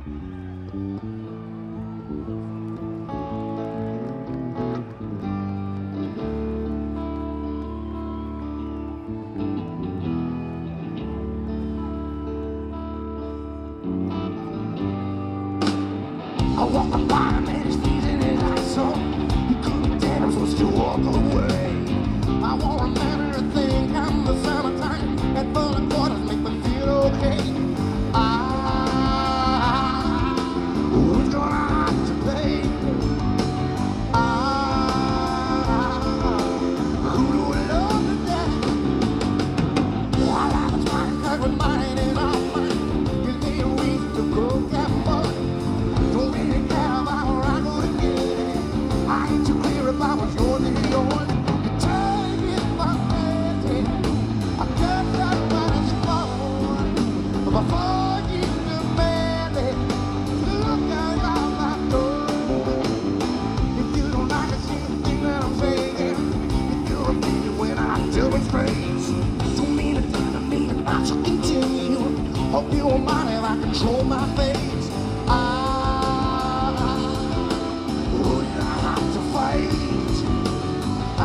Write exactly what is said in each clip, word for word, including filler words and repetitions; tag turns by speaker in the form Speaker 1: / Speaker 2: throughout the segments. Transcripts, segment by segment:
Speaker 1: I walk by him and his feet in his eyes, so he couldn't tell I'm supposed to walk away. I won't remember a thing come the summertime, and full of quarters make me feel okay. Ah, who's gonna have to pay? Ah, who do I love today? While I was trying to with mine and all mine, you need a reason to go get mud. Don't really care about where I go to get it. I ain't too clear about what's yours and yours. You take it for granted. I guess that's what it's for. But before you demand it, look out my door. If you don't like to see the thing that I'm saying, if you're offended when I tell it straight, don't mean a thing to me, I shall continue. Hope you won't mind if I control my face. I would not have to fight. I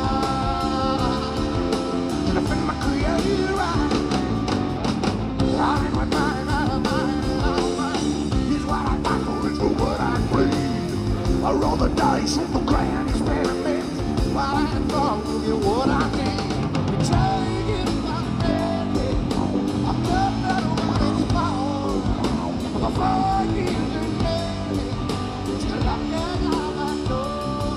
Speaker 1: to defend my creative right. I'm with mine, I'm mine, I'm mine. It's what I fight for, it's for what I breathe. I roll the dice with the grand experiment. While I thought of you what I need. You take it for granted. I thought that what it's for. Before you demand it, you lock out my door.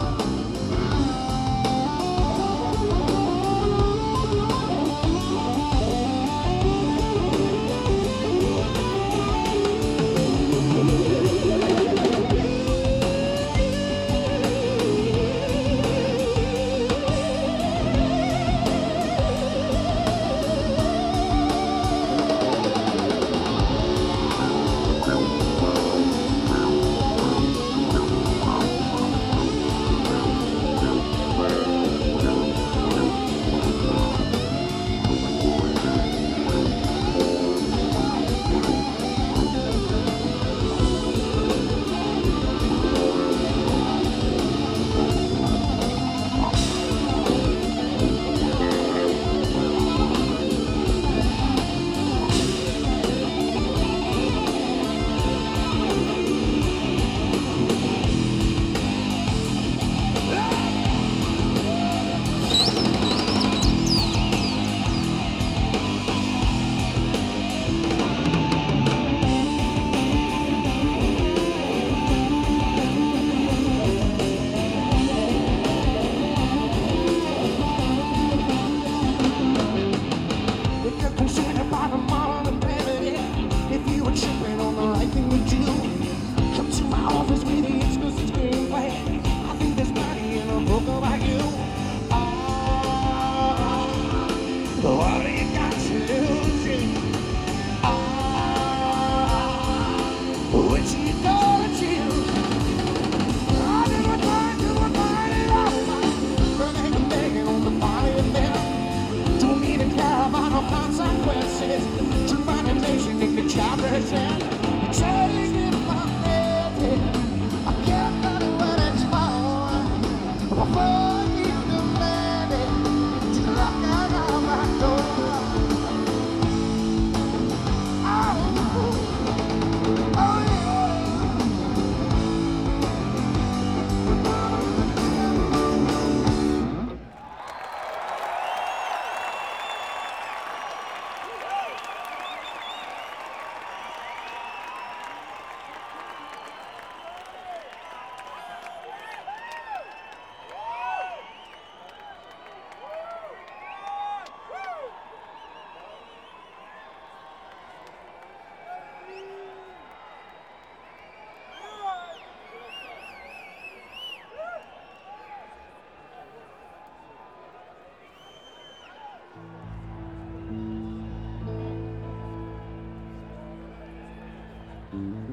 Speaker 1: If you're concerned about the moral imperative, if you were tripping on the right thing to do, come to my office with the exclusive screenplay. I think there's money in a book about you. Ah, what do you got to lose? Ah, which you gonna choose? I never tried to avoid it all. Burning and begging on the body of them. Don't need to care about no consequences. To my nation, if the child is in, you take it for granted. I can't find it when it's for. Before you demand it, you lock out all my door. Oh, oh yeah.
Speaker 2: Mm-hmm.